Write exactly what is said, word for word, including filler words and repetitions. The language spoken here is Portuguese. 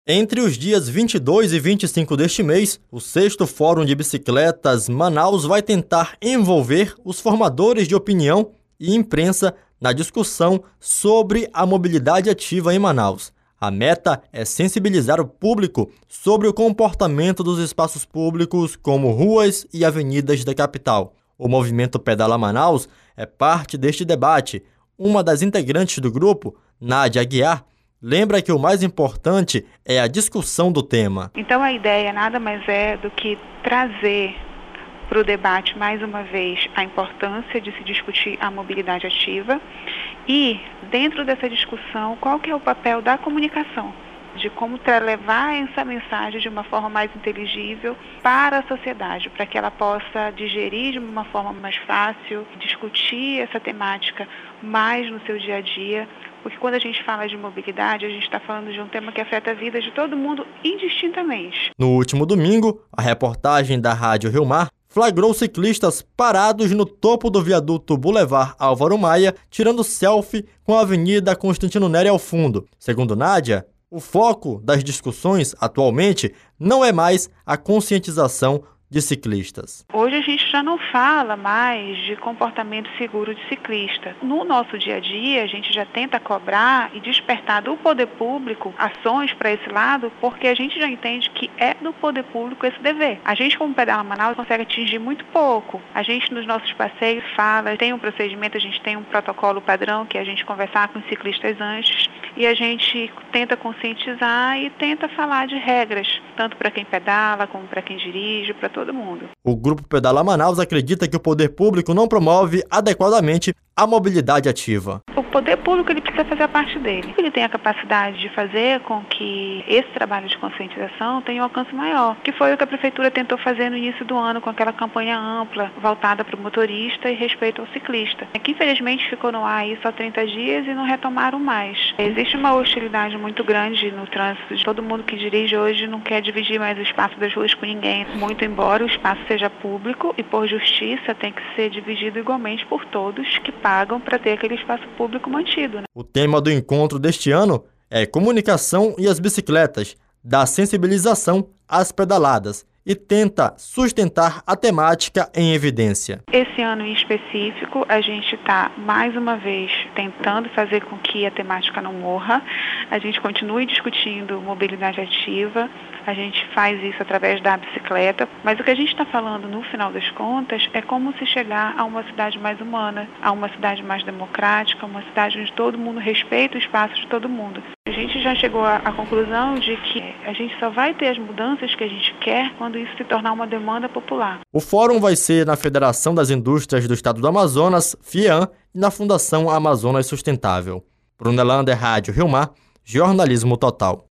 Entre os dias vinte e dois e vinte e cinco deste mês, o sexto Fórum de Bicicletas Manaus vai tentar envolver os formadores de opinião e imprensa na discussão sobre a mobilidade ativa em Manaus. A meta é sensibilizar o público sobre o comportamento dos espaços públicos como ruas e avenidas da capital. O movimento Pedala Manaus é parte deste debate. Uma das integrantes do grupo, Nádia Aguiar, lembra que o mais importante é a discussão do tema. Então a ideia nada mais é do que trazer para o debate mais uma vez a importância de se discutir a mobilidade ativa e dentro dessa discussão qual que é o papel da comunicação, de como levar essa mensagem de uma forma mais inteligível para a sociedade, para que ela possa digerir de uma forma mais fácil, discutir essa temática mais no seu dia a dia, porque quando a gente fala de mobilidade, a gente está falando de um tema que afeta a vida de todo mundo indistintamente. No último domingo, a reportagem da Rádio Rio Mar flagrou ciclistas parados no topo do viaduto Boulevard Álvaro Maia, tirando selfie com a Avenida Constantino Neri ao fundo. Segundo Nádia, o foco das discussões atualmente não é mais a conscientização de ciclistas. Hoje a gente já não fala mais de comportamento seguro de ciclista. No nosso dia a dia, a gente já tenta cobrar e despertar do poder público ações para esse lado, porque a gente já entende que é do poder público esse dever. A gente, como Pedala Manaus, consegue atingir muito pouco. A gente, nos nossos passeios, fala, tem um procedimento, a gente tem um protocolo padrão, que é a gente conversar com os ciclistas antes, e a gente tenta conscientizar e tenta falar de regras, tanto para quem pedala, como para quem dirige, para todo mundo. O Grupo Pedala Manaus acredita que o poder público não promove adequadamente a mobilidade ativa. O poder público ele precisa fazer a parte dele. Ele tem a capacidade de fazer com que esse trabalho de conscientização tenha um alcance maior, que foi o que a Prefeitura tentou fazer no início do ano com aquela campanha ampla, voltada para o motorista e respeito ao ciclista, que infelizmente ficou no ar aí só trinta dias e não retomaram mais. Existe uma hostilidade muito grande no trânsito. Todo mundo que dirige hoje não quer dividir mais o espaço das ruas com ninguém, muito embora o espaço seja público e por justiça tem que ser dividido igualmente por todos que pagam para ter aquele espaço público mantido, né? O tema do encontro deste ano é comunicação e as bicicletas, da sensibilização às pedaladas, e tenta sustentar a temática em evidência. Esse ano em específico, a gente está, mais uma vez, tentando fazer com que a temática não morra. A gente continue discutindo mobilidade ativa, a gente faz isso através da bicicleta, mas o que a gente está falando, no final das contas, é como se chegar a uma cidade mais humana, a uma cidade mais democrática, uma cidade onde todo mundo respeita o espaço de todo mundo. A gente já chegou à, à conclusão de que a gente só vai ter as mudanças que a gente quer quando isso se tornar uma demanda popular. O fórum vai ser na Federação das Indústrias do Estado do Amazonas, FIAM, e na Fundação Amazonas Sustentável. Brunelander, Rádio Rio Mar, jornalismo total.